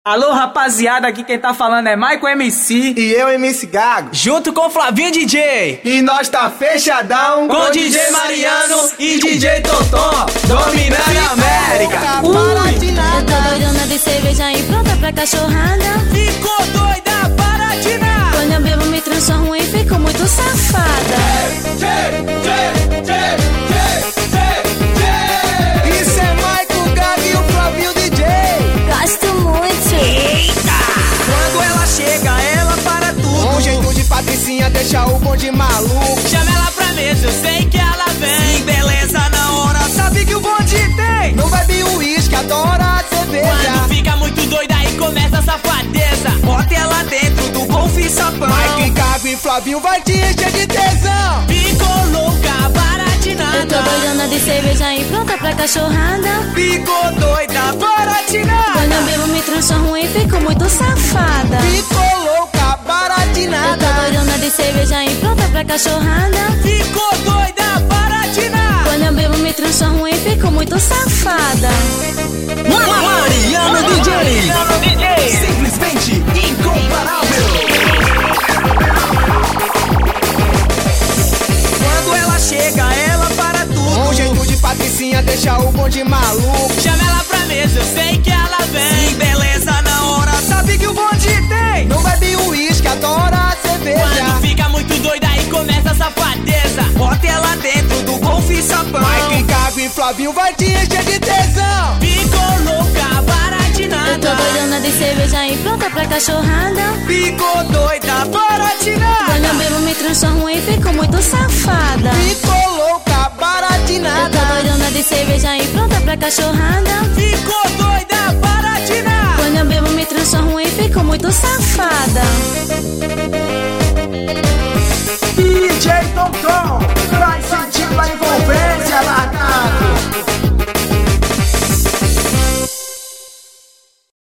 Alô, rapaziada, aqui quem tá falando é Maicon MC e eu, MC Gago, junto com Flavinho DJ. E nós tá fechadão com DJ Mariano e DJ Toton, dominando a América. Eu tô doidona de cerveja e pronta pra cachorrada. Ficou doida para de nada. Quando eu bebo me transformo e fico muito safada. Isso é Maicon, Gago e o Flavinho DJ. Gosto muito. Eita! Quando ela chega, ela para tudo. Um jeito de patricinha deixa o bonde maluco. Chama ela pra mesa, eu sei que ela vem. Sim, beleza na hora, sabe que o bonde tem. Não bebe uísque, adora a cerveja. Quando fica muito doida aí começa a safadeza. Bota ela dentro do golfe e sapão. Maicon, Gago e Flavinho vai te encher de tesão. Ficou louca, para de nada. Eu tô doidona de cerveja e pronta pra cachorrada. Ficou doida, para de nada. Quando eu bebo me transformo e fico muito safada. Ficou louca, para de Eu nada. tô doidona de cerveja e pronta pra cachorrada. Ficou doida, para de nada. Quando eu bebo me transformo e fico muito safada. Mariano DJ, simplesmente incomparável. Quando ela chega, ela para tudo. Um jeito de patricinha deixa o bonde maluco. Chama ela pra mesa, eu sei que ela vem. Sim, beleza na hora, sabe que o bonde tem. Não bebe uísque, adora a cerveja. Quando fica muito doida aí começa a safadeza. Bota ela dentro do golfe e sapão. Maicon, Gago e Flavinho vai te encher de tesão. Ficou louca, para de nada. Eu tô doidona de cerveja e pronta pra cachorrada. Ficou doida, para de nada. Quando eu bebo me transformo e fico muito safada. Ficou louca, para de Eu nada. tô doidona de cerveja e pronta pra cachorrada. Ficou doida, para de nada. Quando eu bebo me transformo e fico muito safada.